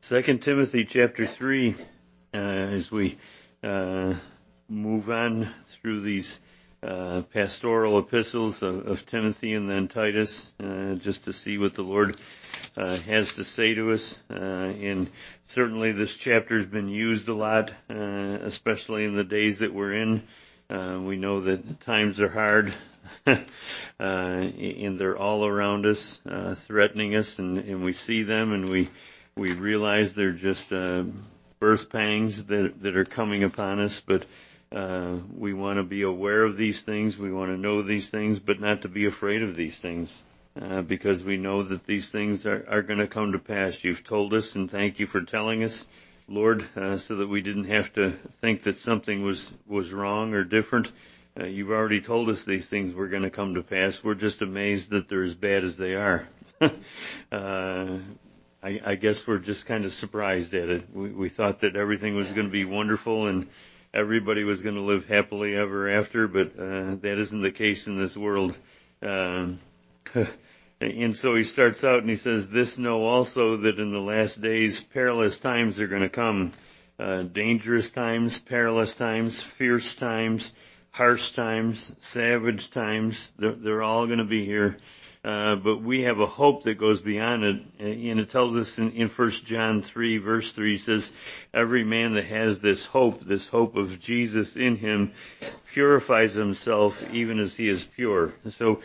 2 Timothy chapter 3, as we move on through these pastoral epistles of Timothy and then Titus, just to see what the Lord has to say to us. And certainly this chapter has been used a lot, especially in the days that we're in. We know that times are hard, and they're all around us, threatening us, and we see them, and we realize they're just birth pangs that are coming upon us, but we want to be aware of these things. We want to know these things, but not to be afraid of these things, because we know that these things are going to come to pass. You've told us, and thank you for telling us, Lord, so that we didn't have to think that something was wrong or different. You've already told us these things were going to come to pass. We're just amazed that they're as bad as they are. I guess we're just kind of surprised at it. We thought that everything was going to be wonderful and everybody was going to live happily ever after, but that isn't the case in this world. And so he starts out and he says, "This know also that in the last days perilous times are going to come." Dangerous times, perilous times, fierce times, harsh times, savage times. They're all going to be here. But we have a hope that goes beyond it. And it tells us in 1 John 3, verse 3, says, "Every man that has this hope of Jesus in him, purifies himself even as he is pure." So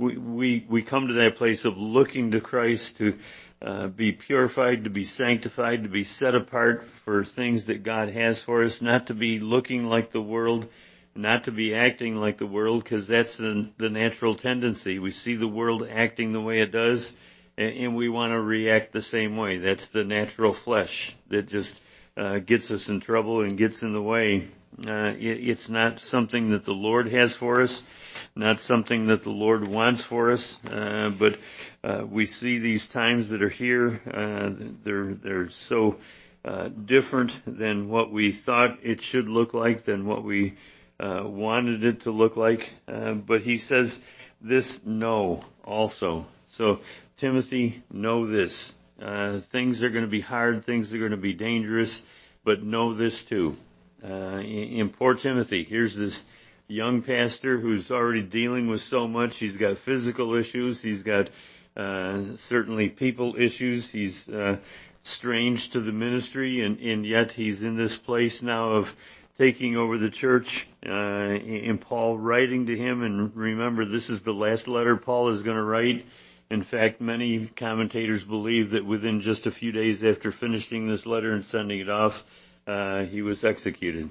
we come to that place of looking to Christ to be purified, to be sanctified, to be set apart for things that God has for us, not to be looking like the world, not to be acting like the world, because that's the natural tendency. We see the world acting the way it does, and we want to react the same way. That's the natural flesh that just gets us in trouble and gets in the way. It's not something that the Lord has for us, not something that the Lord wants for us, but we see these times that are here. They're so different than what we thought it should look like, than what we wanted it to look like, but he says this know also. So Timothy, know this. Things are going to be hard, things are going to be dangerous, but know this too. In poor Timothy, here's this young pastor who's already dealing with so much. He's got physical issues, he's got certainly people issues, he's strange to the ministry, and yet he's in this place now of taking over the church, and Paul writing to him. And remember, this is the last letter Paul is going to write. In fact, many commentators believe that within just a few days after finishing this letter and sending it off, he was executed.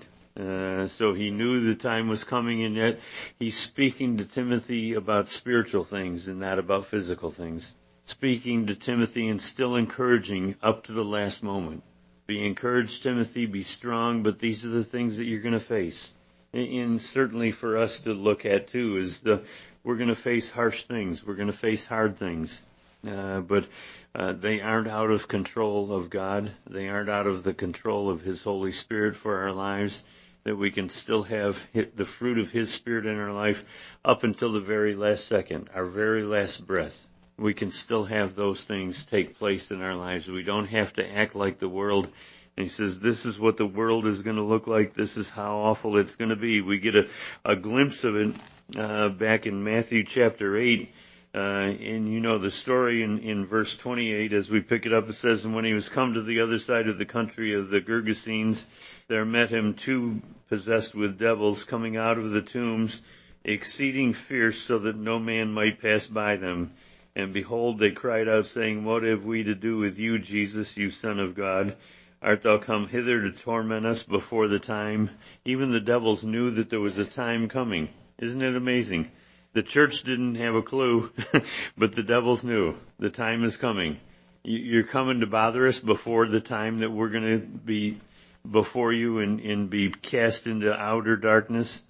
So he knew the time was coming, and yet he's speaking to Timothy about spiritual things and not about physical things. Speaking to Timothy and still encouraging up to the last moment. Be encouraged, Timothy, be strong, but these are the things that you're going to face. And certainly for us to look at too is we're going to face harsh things. We're going to face hard things. But they aren't out of control of God. They aren't out of the control of His Holy Spirit for our lives, that we can still have the fruit of His Spirit in our life up until the very last second, our very last breath. We can still have those things take place in our lives. We don't have to act like the world. And he says, this is what the world is going to look like. This is how awful it's going to be. We get a glimpse of it back in Matthew chapter 8. And you know the story in verse 28. As we pick it up, it says, "And when he was come to the other side of the country of the Gergesenes, there met him two possessed with devils coming out of the tombs, exceeding fierce, so that no man might pass by them. And behold, they cried out, saying, What have we to do with you, Jesus, you Son of God? Art thou come hither to torment us before the time?" Even the devils knew that there was a time coming. Isn't it amazing? The church didn't have a clue, but the devils knew. The time is coming. You're coming to bother us before the time that we're going to be before you and be cast into outer darkness.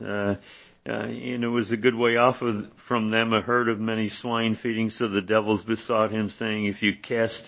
And it was a good way off from them, a herd of many swine feeding. So the devils besought him, saying, "If you cast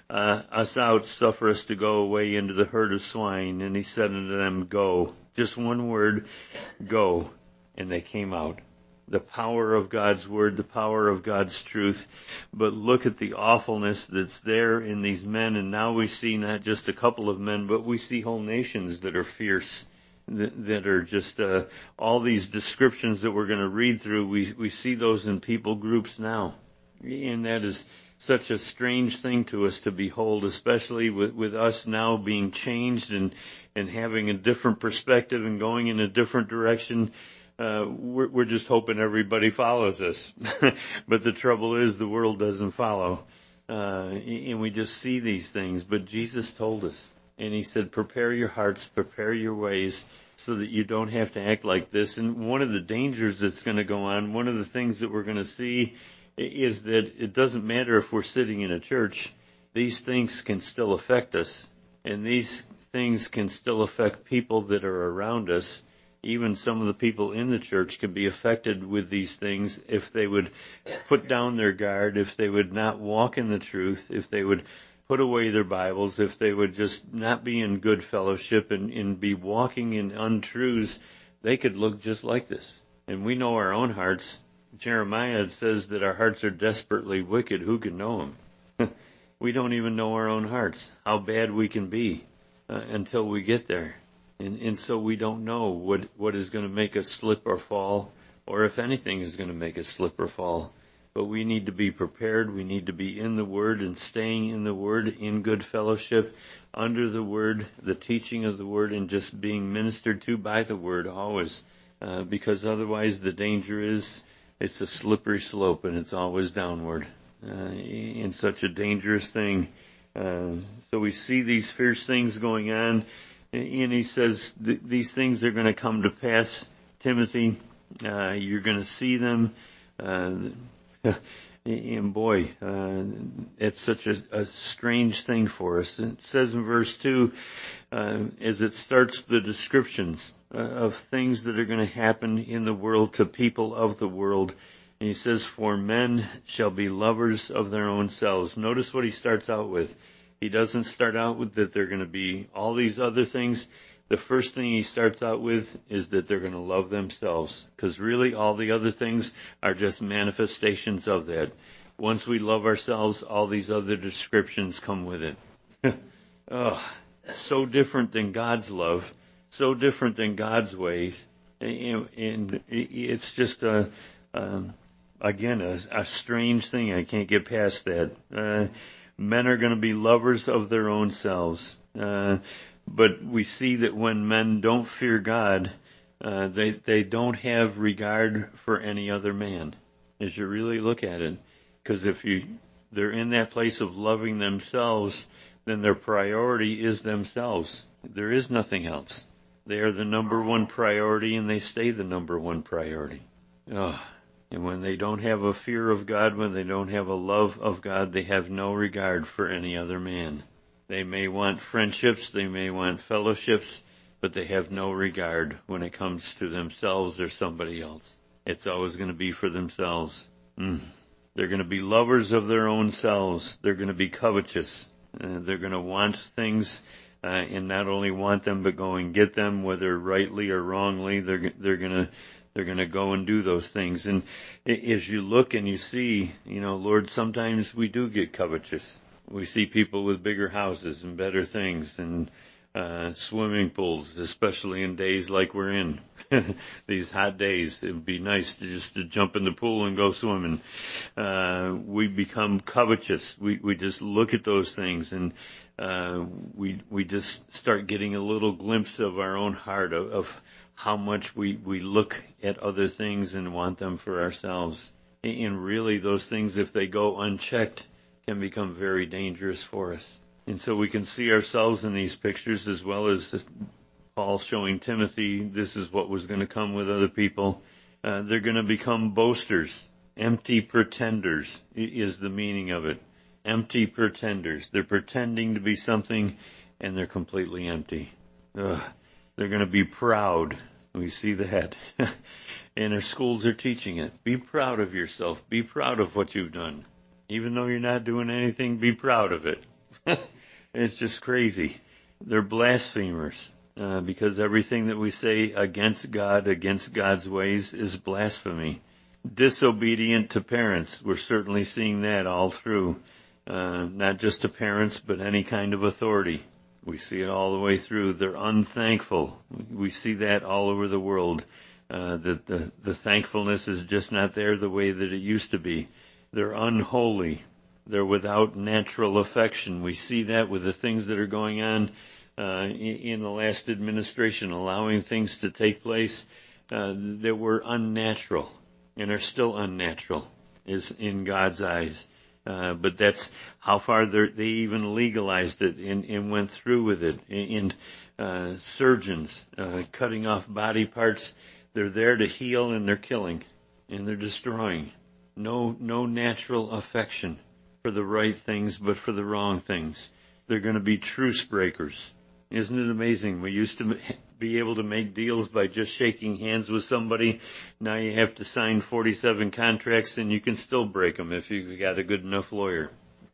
us out, suffer us to go away into the herd of swine." And he said unto them, "Go." Just one word, go. And they came out. the power of God's Word, the power of God's truth. But look at the awfulness that's there in these men, and now we see not just a couple of men, but we see whole nations that are fierce, that are just all these descriptions that we're going to read through. We see those in people groups now, and that is such a strange thing to us to behold, especially with us now being changed and having a different perspective and going in a different direction. We're just hoping everybody follows us. But the trouble is the world doesn't follow. And we just see these things. But Jesus told us, and he said, prepare your hearts, prepare your ways, so that you don't have to act like this. And one of the dangers that's going to go on, one of the things that we're going to see is that it doesn't matter if we're sitting in a church. These things can still affect us. And these things can still affect people that are around us. Even some of the people in the church can be affected with these things if they would put down their guard, if they would not walk in the truth, if they would put away their Bibles, if they would just not be in good fellowship and be walking in untruths. They could look just like this. And we know our own hearts. Jeremiah says that our hearts are desperately wicked. Who can know them? We don't even know our own hearts, how bad we can be until we get there. And so we don't know what is going to make us slip or fall, or if anything is going to make us slip or fall. But we need to be prepared. We need to be in the Word and staying in the Word, in good fellowship, under the Word, the teaching of the Word, and just being ministered to by the Word always. Because otherwise the danger is it's a slippery slope and it's always downward. In such a dangerous thing. So we see these fierce things going on. And he says these things are going to come to pass, Timothy. You're going to see them. And boy, it's such a strange thing for us. It says in verse 2, as it starts the descriptions of things that are going to happen in the world to people of the world. And he says, for men shall be lovers of their own selves. Notice what he starts out with. He doesn't start out with that they're going to be all these other things. The first thing he starts out with is that they're going to love themselves. Because really all the other things are just manifestations of that. Once we love ourselves, all these other descriptions come with it. Oh, so different than God's love. So different than God's ways. And it's just again, a strange thing. I can't get past that. Men are going to be lovers of their own selves. But we see that when men don't fear God, they don't have regard for any other man, as you really look at it. Because if they're in that place of loving themselves, then their priority is themselves. There is nothing else. They are the number one priority, and they stay the number one priority. And when they don't have a fear of God, when they don't have a love of God, they have no regard for any other man. They may want friendships, they may want fellowships, but they have no regard when it comes to themselves or somebody else. It's always going to be for themselves. They're going to be lovers of their own selves. They're going to be covetous. They're going to want things, and not only want them, but go and get them, whether rightly or wrongly. They're going to go and do those things. And as you look and you see, Lord, sometimes we do get covetous. We see people with bigger houses and better things and swimming pools, especially in days like we're in. These hot days, it would be nice to jump in the pool and go swimming. We become covetous. We just look at those things, and we just start getting a little glimpse of our own heart of how much we look at other things and want them for ourselves. And really, those things, if they go unchecked, can become very dangerous for us. And so we can see ourselves in these pictures, as well as Paul showing Timothy this is what was going to come with other people. They're going to become boasters. Empty pretenders is the meaning of it. Empty pretenders. They're pretending to be something, and they're completely empty. They're going to be proud. We see that. And our schools are teaching it. Be proud of yourself. Be proud of what you've done. Even though you're not doing anything, be proud of it. It's just crazy. They're blasphemers, because everything that we say against God, against God's ways, is blasphemy. disobedient to parents. We're certainly seeing that all through, not just to parents, but any kind of authority. We see it all the way through. They're unthankful. We see that all over the world, that the thankfulness is just not there the way that it used to be. They're unholy. They're without natural affection. We see that with the things that are going on in the last administration, allowing things to take place that were unnatural and are still unnatural is in God's eyes. But that's how far they even legalized it and went through with it. And surgeons cutting off body parts, they're there to heal and they're killing and they're destroying. No natural affection for the right things, but for the wrong things. They're going to be truce breakers. Isn't it amazing? We used to be able to make deals by just shaking hands with somebody. Now you have to sign 47 contracts and you can still break them if you've got a good enough lawyer.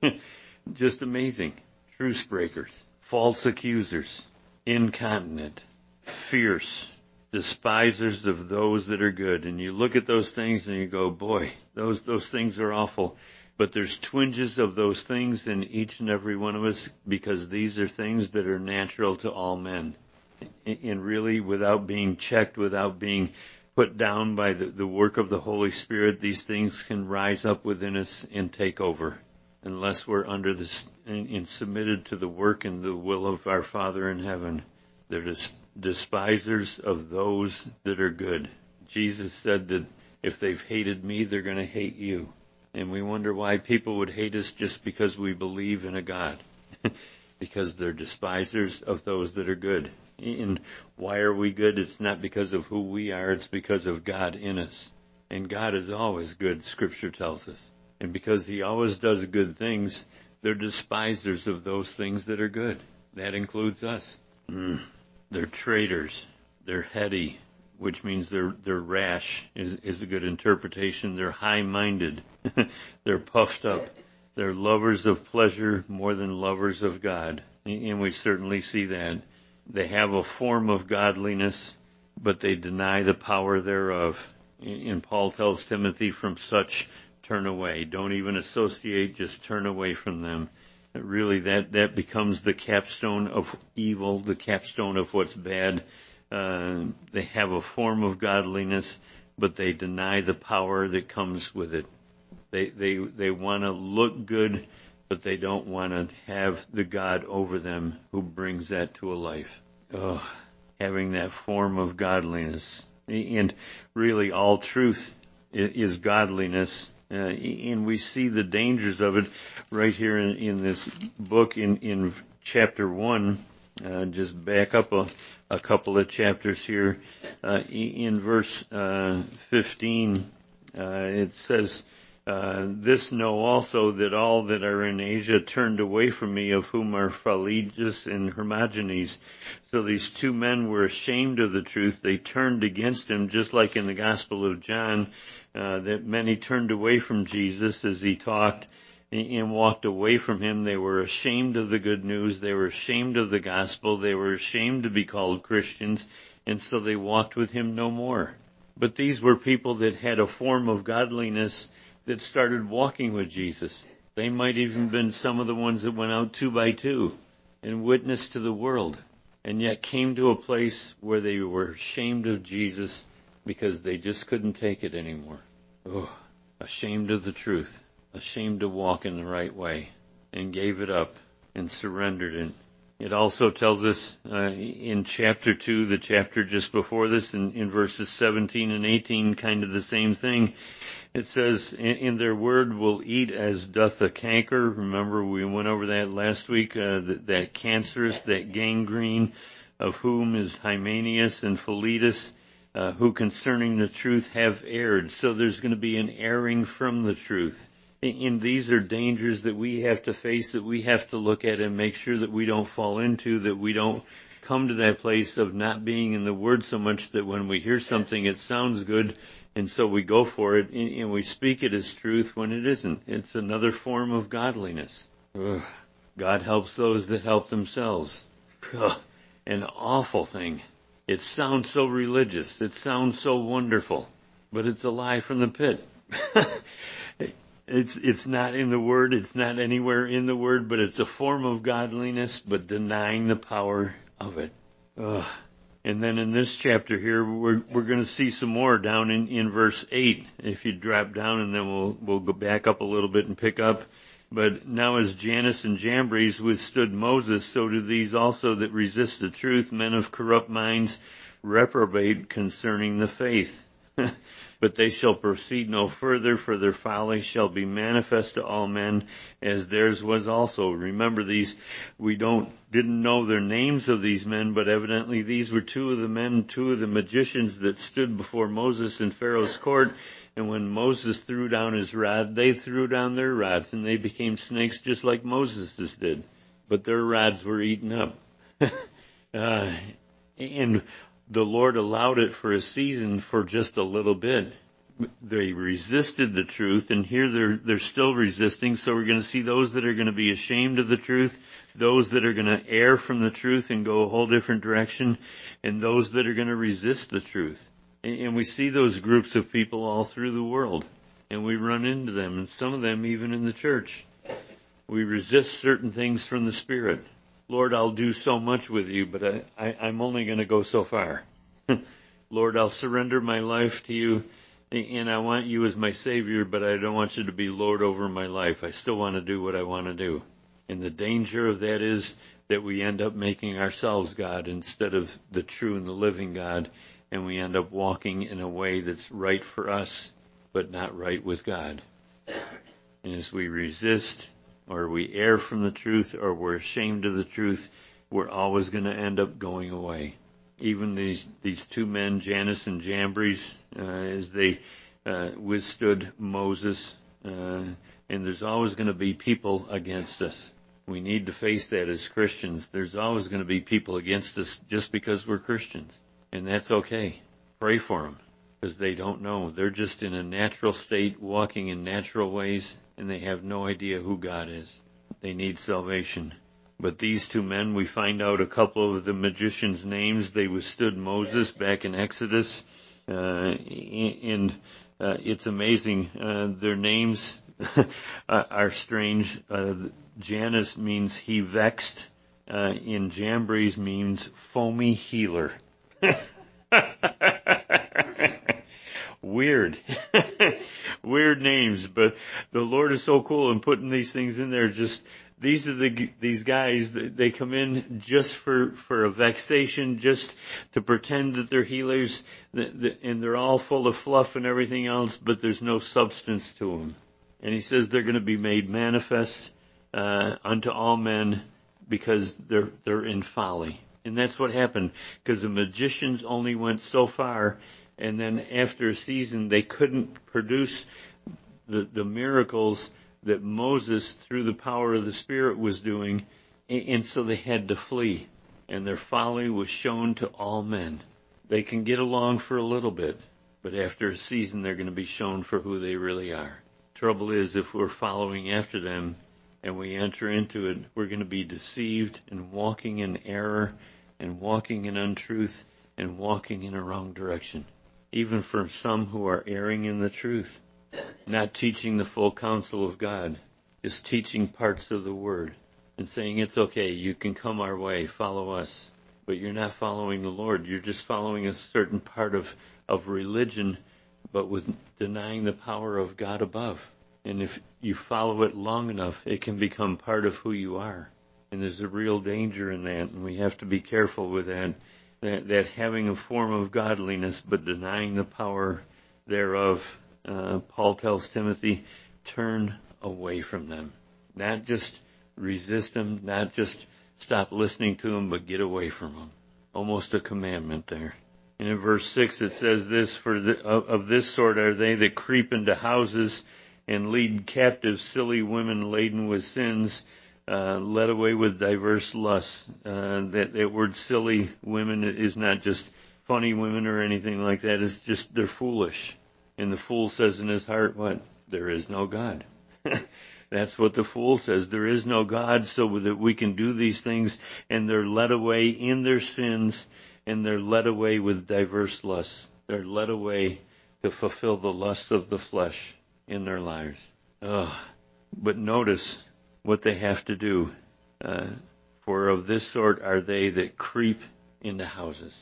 Just amazing. Truce breakers, false accusers, incontinent, fierce, despisers of those that are good. And you look at those things and you go, boy, those things are awful. But there's twinges of those things in each and every one of us because these are things that are natural to all men. And really, without being checked, without being put down by the work of the Holy Spirit, these things can rise up within us and take over. Unless we're under this and submitted to the work and the will of our Father in heaven. They're despisers of those that are good. Jesus said that if they've hated me, they're going to hate you. And we wonder why people would hate us just because we believe in a God. Because they're despisers of those that are good. And why are we good? It's not because of who we are, it's because of God in us. And God is always good, Scripture tells us. And because He always does good things, they're despisers of those things that are good. That includes us. They're traitors. They're heady, which means they're rash is a good interpretation. They're high-minded. They're puffed up. They're lovers of pleasure more than lovers of God. And we certainly see that. They have a form of godliness, but they deny the power thereof. And Paul tells Timothy, from such turn away. Don't even associate, just turn away from them. Really, that becomes the capstone of evil, the capstone of what's bad. They have a form of godliness, but they deny the power that comes with it. They want to look good, but they don't want to have the God over them who brings that to a life. Having that form of godliness. And really, all truth is godliness. And we see the dangers of it right here in this book in chapter 1. Just back up a couple of chapters here. In verse 15, it says, this know also that all that are in Asia turned away from me, of whom are Philologus and Hermogenes. So these two men were ashamed of the truth. They turned against him, just like in the Gospel of John, that many turned away from Jesus as he talked and walked away from him. They were ashamed of the good news. They were ashamed of the gospel. They were ashamed to be called Christians, and so they walked with him no more. But these were people that had a form of godliness that started walking with Jesus. They might even been some of the ones that went out 2 by 2 and witnessed to the world, and yet came to a place where they were ashamed of Jesus because they just couldn't take it anymore. Ashamed of the truth, ashamed to walk in the right way, and gave it up and surrendered it. It also tells us in chapter 2, the chapter just before this, in verses 17 and 18, kind of the same thing. It says, in their word will eat as doth a canker. Remember, we went over that last week, that cancerous, that gangrene, of whom is Hymenaeus and Philetus, who concerning the truth have erred. So there's going to be an erring from the truth. And these are dangers that we have to face, that we have to look at and make sure that we don't fall into, that we don't come to that place of not being in the Word so much that when we hear something it sounds good, and so we go for it and we speak it as truth when it isn't. It's another form of godliness. God helps those that help themselves. An awful thing. It sounds so religious. It sounds so wonderful. but it's a lie from the pit. It's not in the Word, it's not anywhere in the Word, but it's a form of godliness, but denying the power of it. Ugh. And then in this chapter here, we're going to see some more down in verse 8. If you drop down, and then we'll go back up a little bit and pick up. But now as Jannes and Jambres withstood Moses, so do these also that resist the truth, men of corrupt minds, reprobate concerning the faith. But they shall proceed no further, for their folly shall be manifest to all men, as theirs was also. Remember these, we didn't know their names of these men, but evidently these were two of the magicians that stood before Moses in Pharaoh's court. And when Moses threw down his rod, they threw down their rods, and they became snakes just like Moses' did. But their rods were eaten up. And the Lord allowed it for a season, for just a little bit. They resisted the truth, and here they're still resisting. So we're going to see those that are going to be ashamed of the truth, those that are going to err from the truth and go a whole different direction, and those that are going to resist the truth. And we see those groups of people all through the world, and we run into them, and some of them even in the church. We resist certain things from the Spirit. Lord, I'll do so much with you, but I'm only going to go so far. Lord, I'll surrender my life to you, and I want you as my Savior, but I don't want you to be Lord over my life. I still want to do what I want to do. And the danger of that is that we end up making ourselves God instead of the true and the living God, and we end up walking in a way that's right for us, but not right with God. And as we resist, or we err from the truth, or we're ashamed of the truth, we're always going to end up going away. Even these two men, Jannes and Jambres, as they withstood Moses, and there's always going to be people against us. We need to face that as Christians. There's always going to be people against us just because we're Christians, and that's okay. Pray for them, because they don't know. They're just in a natural state, walking in natural ways, and they have no idea who God is. They need salvation. But these two men, we find out a couple of the magicians' names. They withstood Moses back in Exodus, and it's amazing. Their names are strange. Jannes means he vexed, and Jambres means foamy healer. Weird. Weird names, but the Lord is so cool in putting these things in there. Just these guys, they come in just for a vexation, just to pretend that they're healers, and they're all full of fluff and everything else, but there's no substance to them. And he says they're going to be made manifest unto all men because they're in folly. And that's what happened, because the magicians only went so far, and then after a season they couldn't produce the miracles that Moses, through the power of the Spirit, was doing, and so they had to flee. And their folly was shown to all men. They can get along for a little bit, but after a season they're going to be shown for who they really are. Trouble is, if we're following after them and we enter into it, we're going to be deceived and walking in error and walking in untruth and walking in a wrong direction. Even for some who are erring in the truth, not teaching the full counsel of God, just teaching parts of the Word and saying it's okay, you can come our way, follow us. But you're not following the Lord. You're just following a certain part of religion, but with denying the power of God above. And if you follow it long enough, it can become part of who you are. And there's a real danger in that, and we have to be careful with that. That having a form of godliness, but denying the power thereof. Paul tells Timothy, turn away from them. Not just resist them, not just stop listening to them, but get away from them. Almost a commandment there. And in verse 6 it says this, of this sort are they that creep into houses and lead captive silly women laden with sins, led away with diverse lusts. That word silly women is not just funny women or anything like that. It's just they're foolish. And the fool says in his heart, what? There is no God. That's what the fool says. There is no God, so that we can do these things, and they're led away in their sins, and they're led away with diverse lusts. They're led away to fulfill the lust of the flesh in their lives. But notice what they have to do. For of this sort are they that creep into houses.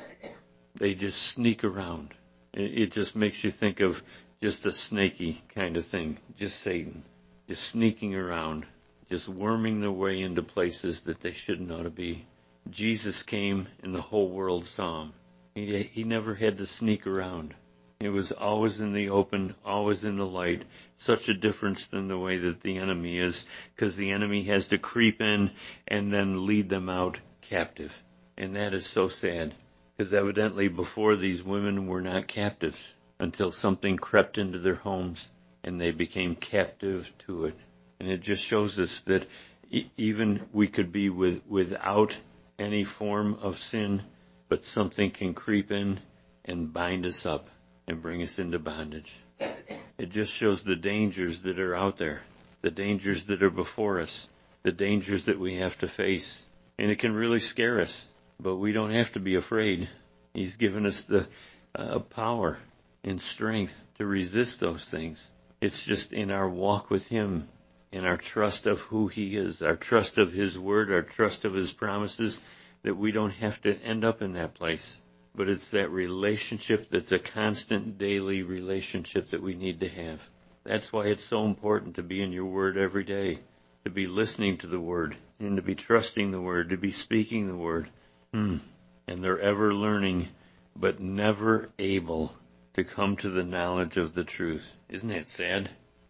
They just sneak around. It just makes you think of just a snaky kind of thing. Just Satan. Just sneaking around. Just worming their way into places that they shouldn't ought to be. Jesus came and the whole world saw him. He never had to sneak around. It was always in the open, always in the light. Such a difference than the way that the enemy is, because the enemy has to creep in and then lead them out captive. And that is so sad, because evidently before these women were not captives until something crept into their homes and they became captive to it. And it just shows us that even we could be without any form of sin, but something can creep in and bind us up and bring us into bondage. It just shows the dangers that are out there, the dangers that are before us, the dangers that we have to face. And it can really scare us, but we don't have to be afraid. He's given us the power and strength to resist those things. It's just in our walk with Him, in our trust of who He is, our trust of His Word, our trust of His promises, that we don't have to end up in that place. But it's that relationship that's a constant daily relationship that we need to have. That's why it's so important to be in your Word every day, to be listening to the Word, and to be trusting the Word, to be speaking the Word. And they're ever learning, but never able to come to the knowledge of the truth. Isn't that sad?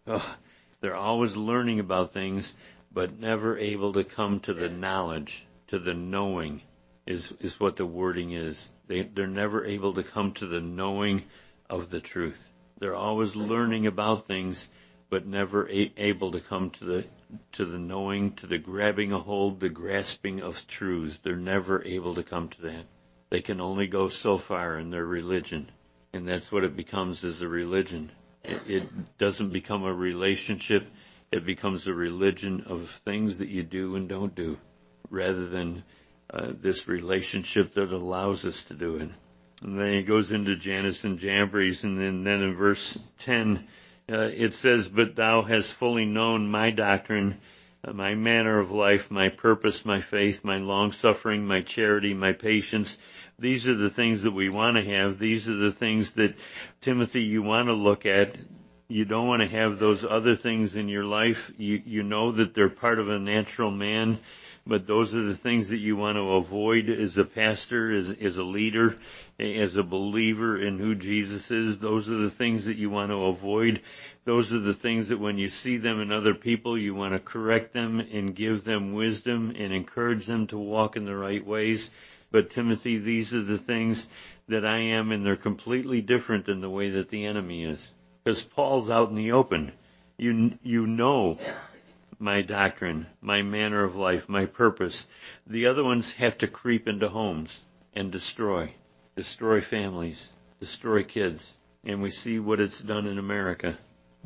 They're always learning about things, but never able to come to the knowledge, to the knowing, is what the wording is. They're never able to come to the knowing of the truth. They're always learning about things, but never able to come to the knowing, to the grabbing a hold, the grasping of truths. They're never able to come to that. They can only go so far in their religion, and that's what it becomes, as a religion. It doesn't become a relationship. It becomes a religion of things that you do and don't do, rather than this relationship that allows us to do it. And then it goes into Jannes and Jambres, and then in verse 10, it says, "But thou hast fully known my doctrine, my manner of life, my purpose, my faith, my long-suffering, my charity, my patience." These are the things that we want to have. These are the things that, Timothy, you want to look at. You don't want to have those other things in your life. You know that they're part of a natural man, but those are the things that you want to avoid as a pastor, as a leader, as a believer in who Jesus is. Those are the things that you want to avoid. Those are the things that when you see them in other people, you want to correct them and give them wisdom and encourage them to walk in the right ways. But Timothy, these are the things that I am, and they're completely different than the way that the enemy is. Because Paul's out in the open. You know my doctrine, my manner of life, my purpose. The other ones have to creep into homes and destroy families, destroy kids. And we see what it's done in America.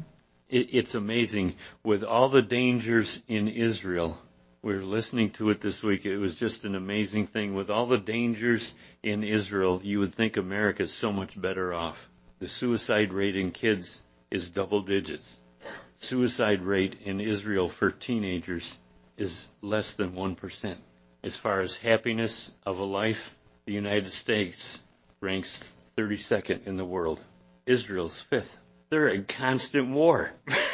It's amazing. With all the dangers in Israel, we were listening to it this week. It was just an amazing thing. With all the dangers in Israel, you would think America is so much better off. The suicide rate in kids is double digits. Suicide rate in Israel for teenagers is less than 1%. As far as happiness of a life, the United States ranks 32nd in the world. Israel's 5th. They're in constant war.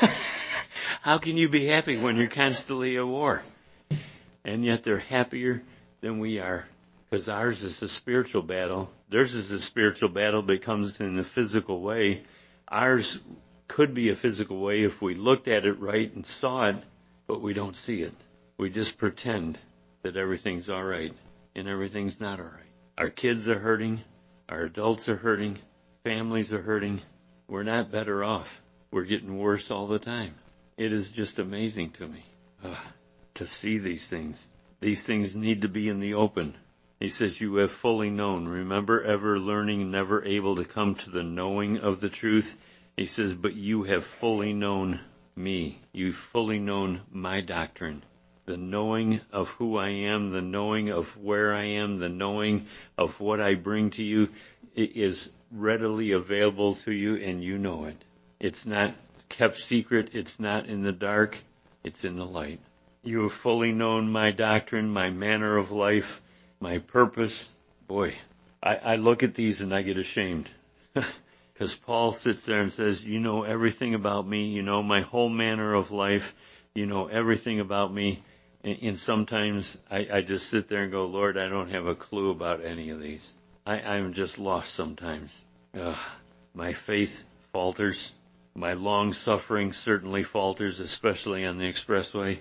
How can you be happy when you're constantly at war? And yet they're happier than we are, because ours is a spiritual battle. Theirs is a spiritual battle that comes in a physical way. Ours could be a physical way if we looked at it right and saw it, but we don't see it. We just pretend that everything's all right, and everything's not all right. Our kids are hurting. Our adults are hurting. Families are hurting. We're not better off. We're getting worse all the time. It is just amazing to me to see these things. These things need to be in the open. He says, you have fully known. Remember, ever learning, never able to come to the knowing of the truth. He says, but you have fully known me. You've fully known my doctrine. The knowing of who I am, the knowing of where I am, the knowing of what I bring to you is readily available to you, and you know it. It's not kept secret. It's not in the dark. It's in the light. You have fully known my doctrine, my manner of life, my purpose. Boy, I look at these and I get ashamed. Because Paul sits there and says, you know everything about me. You know my whole manner of life. You know everything about me. And sometimes I just sit there and go, Lord, I don't have a clue about any of these. I'm just lost sometimes. My faith falters. My long suffering certainly falters, especially on the expressway.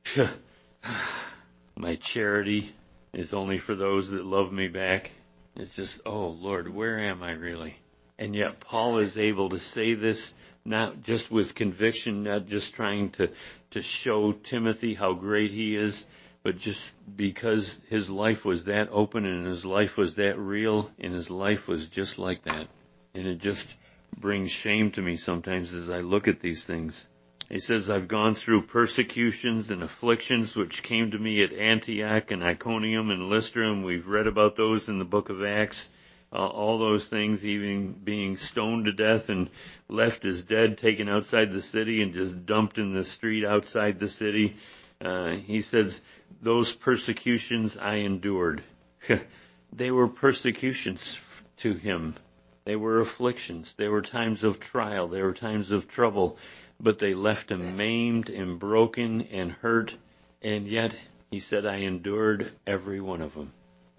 My charity is only for those that love me back. It's just, oh Lord, where am I really? And yet Paul is able to say this not just with conviction, not just trying to show Timothy how great he is, but just because his life was that open and his life was that real and his life was just like that. And it just brings shame to me sometimes as I look at these things. He says, I've gone through persecutions and afflictions which came to me at Antioch and Iconium and Lystra, and we've read about those in the book of Acts. All those things, even being stoned to death and left as dead, taken outside the city and just dumped in the street outside the city. He says, those persecutions I endured. They were persecutions to him. They were afflictions. They were times of trial. They were times of trouble. But they left him maimed and broken and hurt. And yet, he said, I endured every one of them.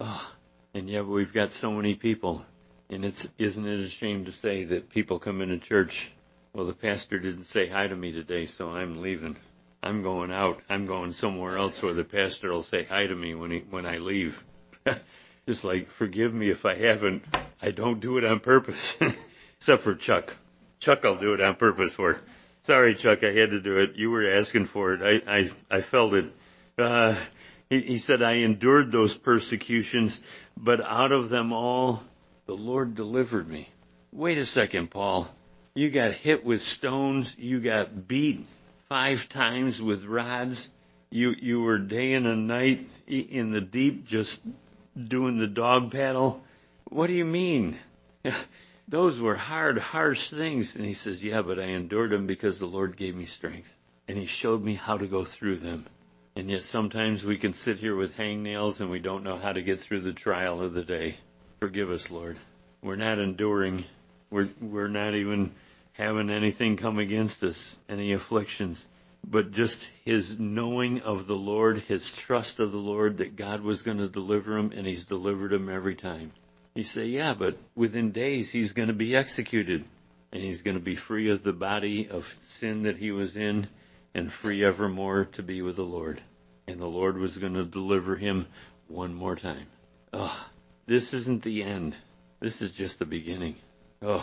And yet we've got so many people. And isn't it a shame to say that people come into church, well, the pastor didn't say hi to me today, so I'm leaving. I'm going out. I'm going somewhere else where the pastor will say hi to me when I leave. Just like, forgive me if I haven't. I don't do it on purpose. Except for Chuck. Chuck I'll do it on purpose for. Sorry, Chuck, I had to do it. You were asking for it. I felt it. He said, I endured those persecutions, but out of them all, the Lord delivered me. Wait a second, Paul. You got hit with stones. You got beat 5 times with rods. You were day and a night in the deep just doing the dog paddle. What do you mean? Those were hard, harsh things. And he says, yeah, but I endured them because the Lord gave me strength. And he showed me how to go through them. And yet sometimes we can sit here with hangnails and we don't know how to get through the trial of the day. Forgive us, Lord. We're not enduring. We're not even having anything come against us, any afflictions. But just his knowing of the Lord, his trust of the Lord that God was going to deliver him, and he's delivered him every time. You say, yeah, but within days he's going to be executed. And he's going to be free of the body of sin that he was in, and free evermore to be with the Lord. And the Lord was going to deliver him one more time. This isn't the end. This is just the beginning. And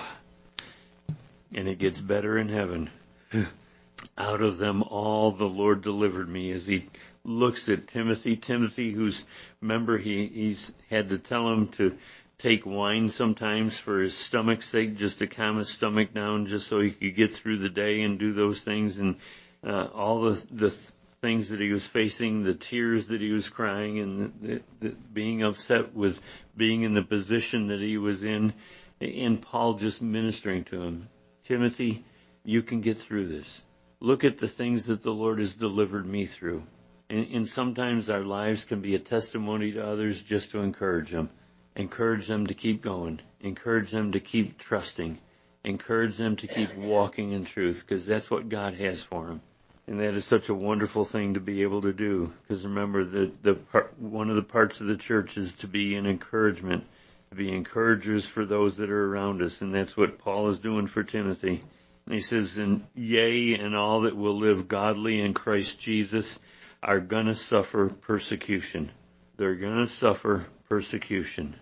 it gets better in heaven. Out of them all the Lord delivered me. As he looks at Timothy, who's, remember, he's had to tell him to take wine sometimes for his stomach's sake, just to calm his stomach down, just so he could get through the day and do those things. And all the things that he was facing, the tears that he was crying, and the being upset with being in the position that he was in, and Paul just ministering to him. Timothy, you can get through this. Look at the things that the Lord has delivered me through. And sometimes our lives can be a testimony to others just to encourage them. Encourage them to keep going. Encourage them to keep trusting. Encourage them to keep walking in truth, because that's what God has for them. And that is such a wonderful thing to be able to do. Because remember, one of the parts of the church is to be an encouragement, to be encouragers for those that are around us. And that's what Paul is doing for Timothy. And he says, and yea, and all that will live godly in Christ Jesus are going to suffer persecution. They're going to suffer persecution.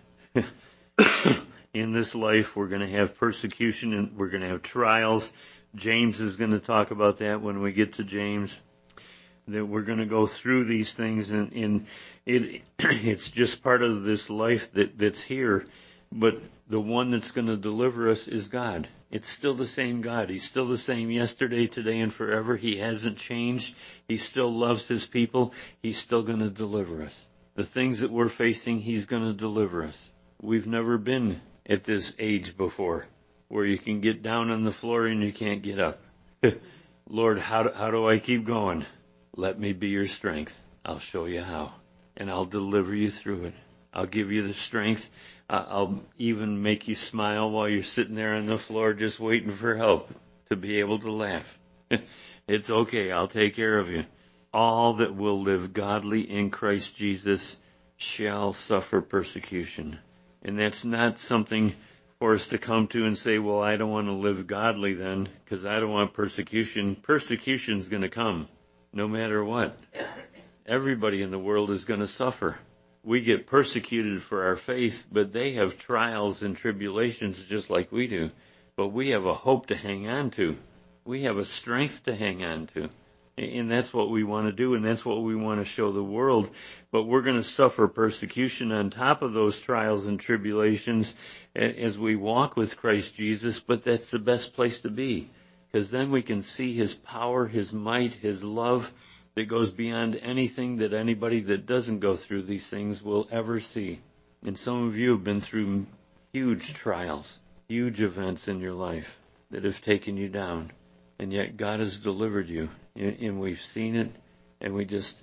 In this life, we're going to have persecution and we're going to have trials. James is going to talk about that when we get to James, that we're going to go through these things, and it's just part of this life that's here. But the one that's going to deliver us is God. It's still the same God. He's still the same yesterday, today, and forever. He hasn't changed. He still loves his people. He's still going to deliver us. The things that we're facing, he's going to deliver us. We've never been at this age before, where you can get down on the floor and you can't get up. Lord, how do I keep going? Let me be your strength. I'll show you how, and I'll deliver you through it. I'll give you the strength. I'll even make you smile while you're sitting there on the floor just waiting for help to be able to laugh. It's okay. I'll take care of you. All that will live godly in Christ Jesus shall suffer persecution. And that's not something for us to come to and say, well, I don't want to live godly then because I don't want persecution. Persecution's going to come no matter what. Everybody in the world is going to suffer. We get persecuted for our faith, but they have trials and tribulations just like we do. But we have a hope to hang on to. We have a strength to hang on to. And that's what we want to do, and that's what we want to show the world. But we're going to suffer persecution on top of those trials and tribulations as we walk with Christ Jesus, but that's the best place to be, because then we can see His power, His might, His love that goes beyond anything that anybody that doesn't go through these things will ever see. And some of you have been through huge trials, huge events in your life that have taken you down. And yet God has delivered you, and we've seen it, and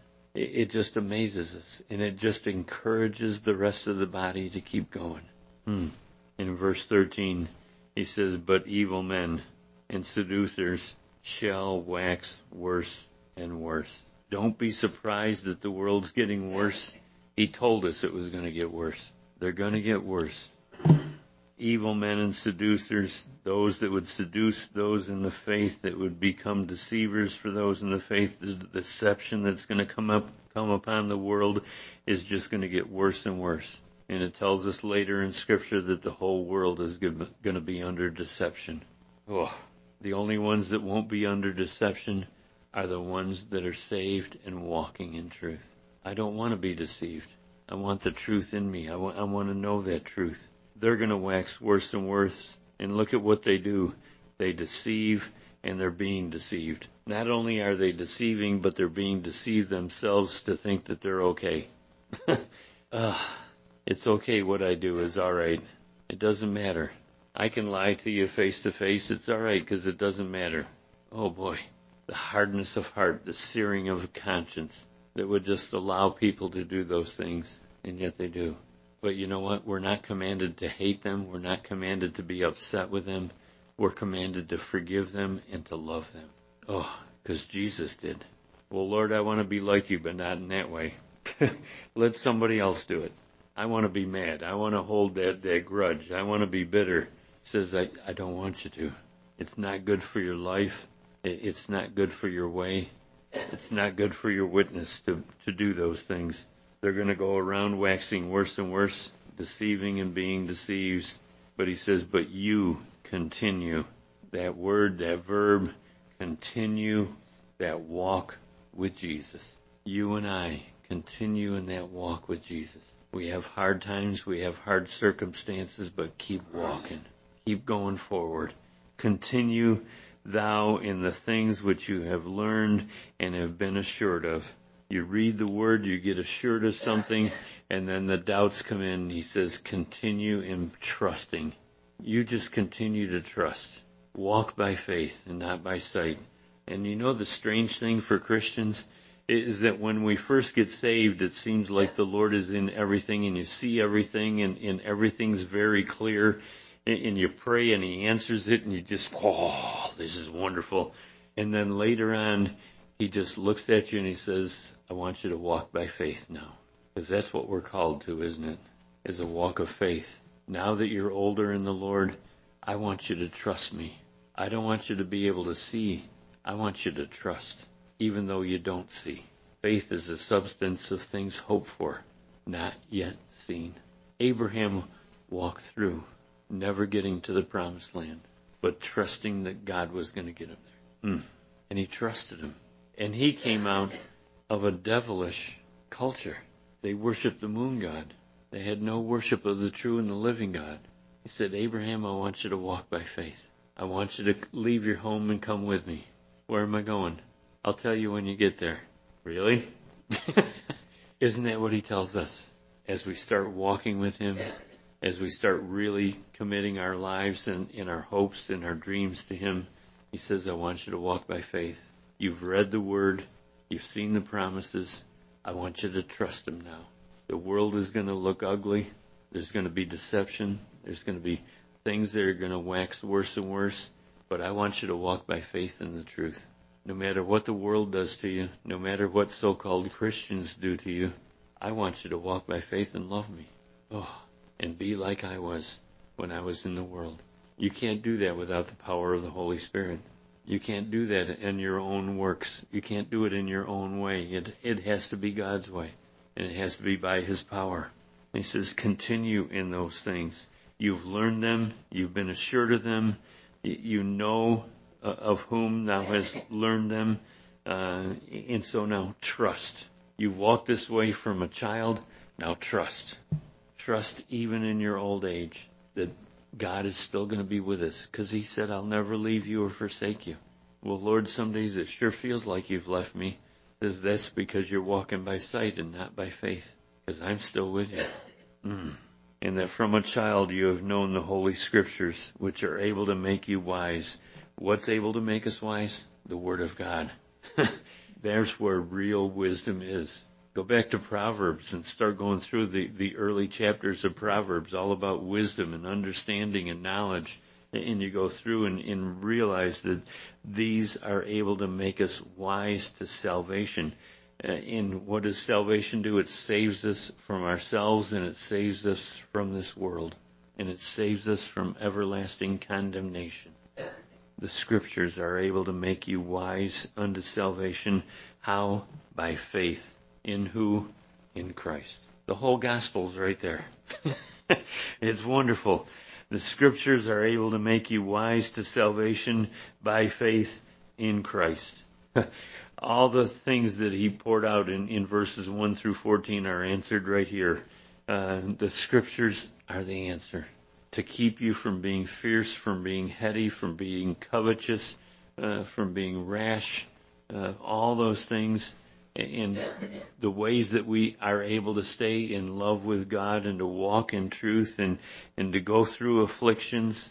it just amazes us, and it just encourages the rest of the body to keep going. In verse 13, he says, but evil men and seducers shall wax worse and worse. Don't be surprised that the world's getting worse. He told us it was going to get worse. They're going to get worse. Evil men and seducers, those that would seduce those in the faith, that would become deceivers for those in the faith. The deception that's going to come upon the world is just going to get worse and worse. And it tells us later in Scripture that the whole world is going to be under deception. The only ones that won't be under deception are the ones that are saved and walking in truth. I don't want to be deceived. I want the truth in me. I want to know that truth. They're going to wax worse and worse. And look at what they do. They deceive, and they're being deceived. Not only are they deceiving, but they're being deceived themselves to think that they're okay. It's okay, what I do is all right. It doesn't matter. I can lie to you face to face. It's all right because it doesn't matter. Oh boy, the hardness of heart, the searing of conscience that would just allow people to do those things, and yet they do. But you know what? We're not commanded to hate them. We're not commanded to be upset with them. We're commanded to forgive them and to love them. Because Jesus did. Well, Lord, I want to be like you, but not in that way. Let somebody else do it. I want to be mad. I want to hold that grudge. I want to be bitter. He says, I don't want you to. It's not good for your life. It's not good for your way. It's not good for your witness to do those things. They're going to go around waxing worse and worse, deceiving and being deceived. But he says, but you continue. That word, that verb, continue that walk with Jesus. You and I continue in that walk with Jesus. We have hard times, we have hard circumstances, but keep walking. Keep going forward. Continue thou in the things which you have learned and have been assured of. You read the word, you get assured of something, and then the doubts come in. He says, continue in trusting. You just continue to trust. Walk by faith and not by sight. And you know the strange thing for Christians is that when we first get saved, it seems like the Lord is in everything, and you see everything, and everything's very clear, and you pray and He answers it, and you just, this is wonderful. And then later on, He just looks at you and He says, I want you to walk by faith now. Because that's what we're called to, isn't it? Is a walk of faith. Now that you're older in the Lord, I want you to trust me. I don't want you to be able to see. I want you to trust, even though you don't see. Faith is the substance of things hoped for, not yet seen. Abraham walked through, never getting to the promised land, but trusting that God was going to get him there. And he trusted Him. And he came out of a devilish culture. They worshiped the moon god. They had no worship of the true and the living God. He said, Abraham, I want you to walk by faith. I want you to leave your home and come with me. Where am I going? I'll tell you when you get there. Really? Isn't that what He tells us? As we start walking with Him, as we start really committing our lives and our hopes and our dreams to Him, He says, I want you to walk by faith. You've read the Word. You've seen the promises. I want you to trust Him now. The world is going to look ugly. There's going to be deception. There's going to be things that are going to wax worse and worse. But I want you to walk by faith in the truth. No matter what the world does to you, no matter what so-called Christians do to you, I want you to walk by faith and love me. Oh, and be like I was when I was in the world. You can't do that without the power of the Holy Spirit. You can't do that in your own works. You can't do it in your own way. It has to be God's way, and it has to be by His power. He says, continue in those things. You've learned them. You've been assured of them. You know of whom thou hast learned them. And so now trust. You walked this way from a child. Now trust. Trust even in your old age that God is still going to be with us, because He said, I'll never leave you or forsake you. Well, Lord, some days it sure feels like you've left me. He says, that's because you're walking by sight and not by faith, because I'm still with you. And that from a child you have known the Holy Scriptures, which are able to make you wise. What's able to make us wise? The Word of God. There's where real wisdom is. Go back to Proverbs and start going through the early chapters of Proverbs, all about wisdom and understanding and knowledge. And you go through and realize that these are able to make us wise to salvation. And what does salvation do? It saves us from ourselves, and it saves us from this world. And it saves us from everlasting condemnation. The Scriptures are able to make you wise unto salvation. How? By faith. In who? In Christ. The whole gospel's right there. It's wonderful. The Scriptures are able to make you wise to salvation by faith in Christ. All the things that he poured out in verses 1 through 14 are answered right here. The Scriptures are the answer to keep you from being fierce, from being heady, from being covetous, from being rash, all those things. And the ways that we are able to stay in love with God and to walk in truth and to go through afflictions,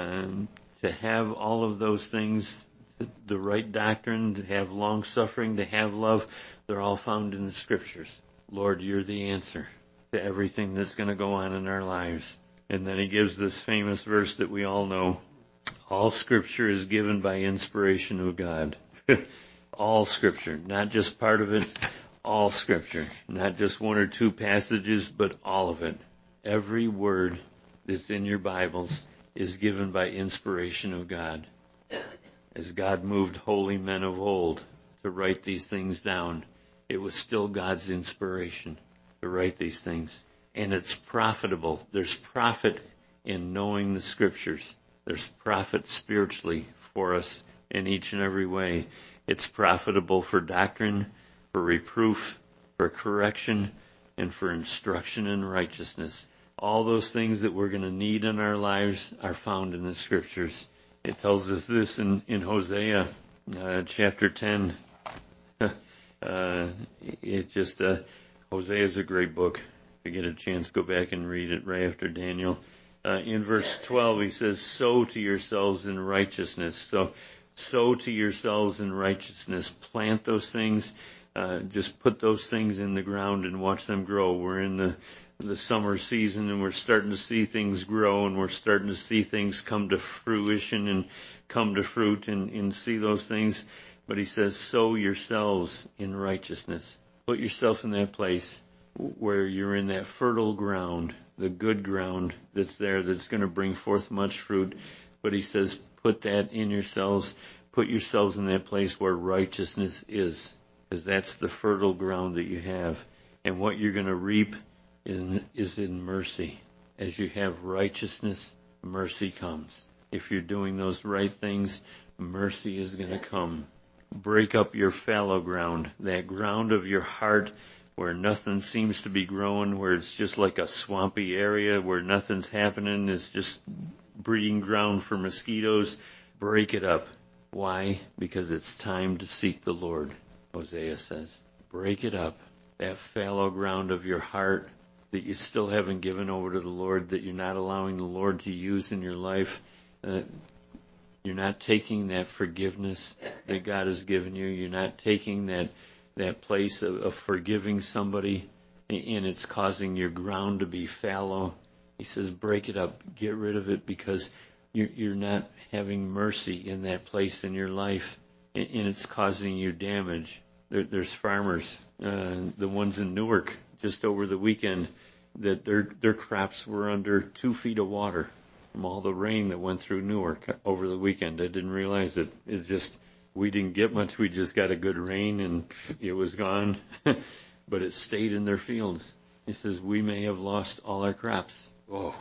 to have all of those things, the right doctrine, to have long suffering, to have love, they're all found in the Scriptures. Lord, you're the answer to everything that's going to go on in our lives. And then he gives this famous verse that we all know. All Scripture is given by inspiration of God. All Scripture, not just part of it, all Scripture. Not just one or two passages, but all of it. Every word that's in your Bibles is given by inspiration of God. As God moved holy men of old to write these things down, it was still God's inspiration to write these things. And it's profitable. There's profit in knowing the Scriptures. There's profit spiritually for us in each and every way. It's profitable for doctrine, for reproof, for correction, and for instruction in righteousness. All those things that we're going to need in our lives are found in the Scriptures. It tells us this in Hosea chapter 10. Hosea is a great book. If you get a chance, go back and read it right after Daniel. In verse 12, he says, sow to yourselves in righteousness. So, sow to yourselves in righteousness. Plant those things. Just put those things in the ground and watch them grow. We're in the summer season, and we're starting to see things grow, and we're starting to see things come to fruition and come to fruit and see those things. But he says, sow yourselves in righteousness. Put yourself in that place where you're in that fertile ground, the good ground that's there, that's going to bring forth much fruit. But he says, put that in yourselves. Put yourselves in that place where righteousness is, because that's the fertile ground that you have. And what you're going to reap is in mercy. As you have righteousness, mercy comes. If you're doing those right things, mercy is going to come. Break up your fallow ground, that ground of your heart where nothing seems to be growing, where it's just like a swampy area, where nothing's happening, it's just breeding ground for mosquitoes. Break it up. Why? Because it's time to seek the Lord, Hosea says. Break it up. That fallow ground of your heart, that you still haven't given over to the Lord, that you're not allowing the Lord to use in your life. You're not taking that forgiveness that God has given you. You're not taking that place of forgiving somebody, and it's causing your ground to be fallow. He says, break it up, get rid of it, because you're not having mercy in that place in your life, and it's causing you damage. There's farmers, the ones in Newark just over the weekend, that their crops were under 2 feet of water from all the rain that went through Newark over the weekend. I didn't realize it. We didn't get much. We just got a good rain and it was gone, but it stayed in their fields. He says, we may have lost all our crops. Whoa.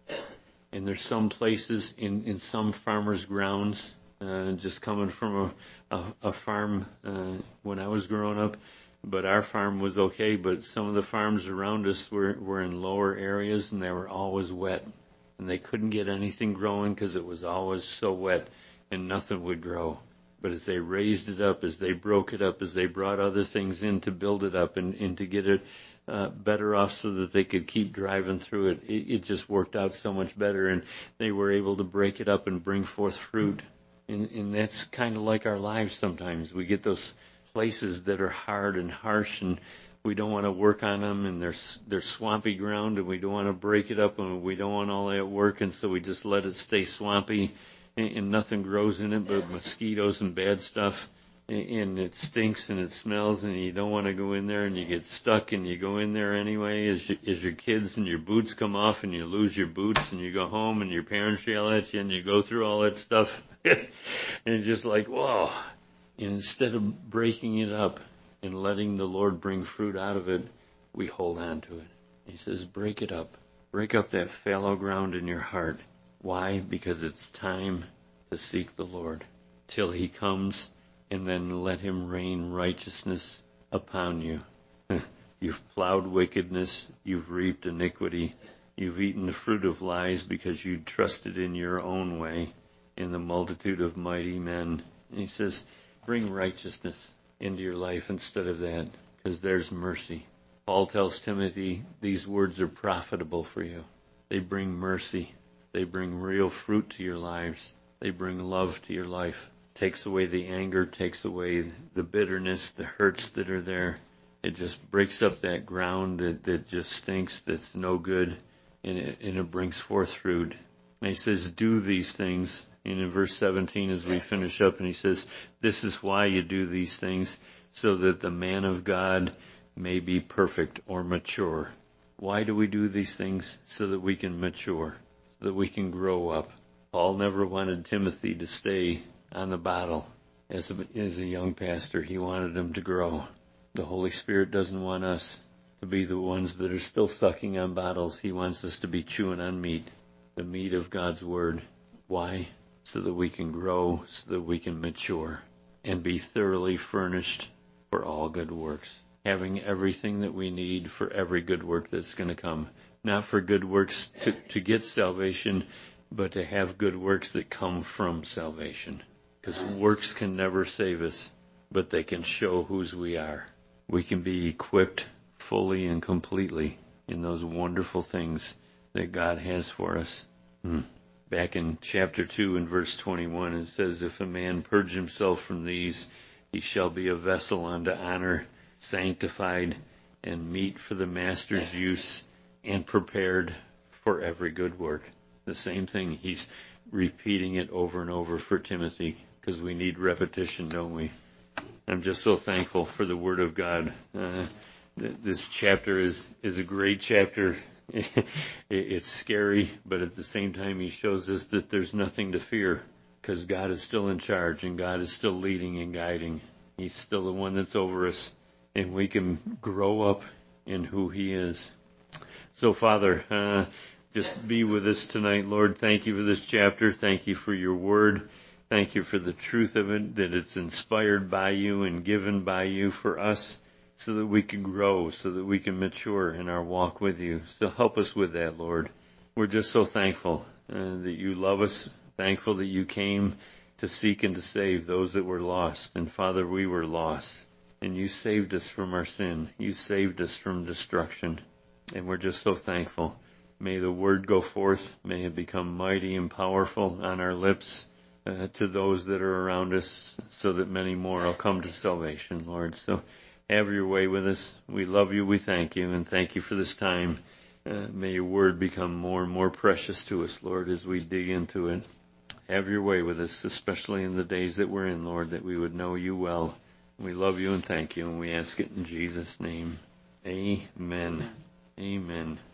And there's some places in some farmers' grounds, just coming from a farm when I was growing up, but our farm was okay, but some of the farms around us were in lower areas, and they were always wet. And they couldn't get anything growing because it was always so wet, and nothing would grow. But as they raised it up, as they broke it up, as they brought other things in to build it up and to get it better off so that they could keep driving through it, it just worked out so much better, and they were able to break it up and bring forth fruit. And that's kind of like our lives sometimes. We get those places that are hard and harsh, and we don't want to work on them, and they're swampy ground, and we don't want to break it up, and we don't want all that work, and so we just let it stay swampy, and nothing grows in it but mosquitoes and bad stuff, and it stinks and it smells, and you don't want to go in there, and you get stuck, and you go in there anyway as your kids, and your boots come off, and you lose your boots, and you go home, and your parents yell at you, and you go through all that stuff, and it's just like, whoa. And instead of breaking it up and letting the Lord bring fruit out of it, we hold on to it. He says, break it up. Break up that fallow ground in your heart. Why? Because it's time to seek the Lord till he comes, and then let him rain righteousness upon you. You've plowed wickedness. You've reaped iniquity. You've eaten the fruit of lies because you trusted in your own way, in the multitude of mighty men. And he says, bring righteousness into your life instead of that, because there's mercy. Paul tells Timothy, these words are profitable for you. They bring mercy. They bring real fruit to your lives. They bring love to your life. Takes away the anger, takes away the bitterness, the hurts that are there. It just breaks up that ground that just stinks, that's no good, and it brings forth fruit. And he says, do these things. And in verse 17, as we finish up, and he says, this is why you do these things, so that the man of God may be perfect or mature. Why do we do these things? So that we can mature, so that we can grow up. Paul never wanted Timothy to stay on the bottle as a young pastor. He wanted him to grow. The Holy Spirit doesn't want us to be the ones that are still sucking on bottles. He wants us to be chewing on meat, the meat of God's Word. Why? So that we can grow, so that we can mature and be thoroughly furnished for all good works, having everything that we need for every good work that's going to come. Not for good works to get salvation, but to have good works that come from salvation. Because works can never save us, but they can show whose we are. We can be equipped fully and completely in those wonderful things that God has for us. Back in chapter 2 and verse 21, it says, if a man purge himself from these, he shall be a vessel unto honor, sanctified, and meet for the master's use, and prepared for every good work. The same thing. He's repeating it over and over for Timothy, because we need repetition, don't we? I'm just so thankful for the Word of God. This chapter is a great chapter. It's scary, but at the same time, he shows us that there's nothing to fear, because God is still in charge, and God is still leading and guiding. He's still the one that's over us, and we can grow up in who he is. So, Father, just be with us tonight, Lord. Thank you for this chapter. Thank you for your word. Thank you for the truth of it, that it's inspired by you and given by you for us, so that we can grow, so that we can mature in our walk with you. So help us with that, Lord. We're just so thankful that you love us, thankful that you came to seek and to save those that were lost. And Father, we were lost, and you saved us from our sin. You saved us from destruction. And we're just so thankful. May the word go forth. May it become mighty and powerful on our lips to those that are around us, so that many more will come to salvation, Lord. So have your way with us. We love you. We thank you. And thank you for this time. May your word become more and more precious to us, Lord, as we dig into it. Have your way with us, especially in the days that we're in, Lord, that we would know you well. We love you and thank you, and we ask it in Jesus' name. Amen. Amen.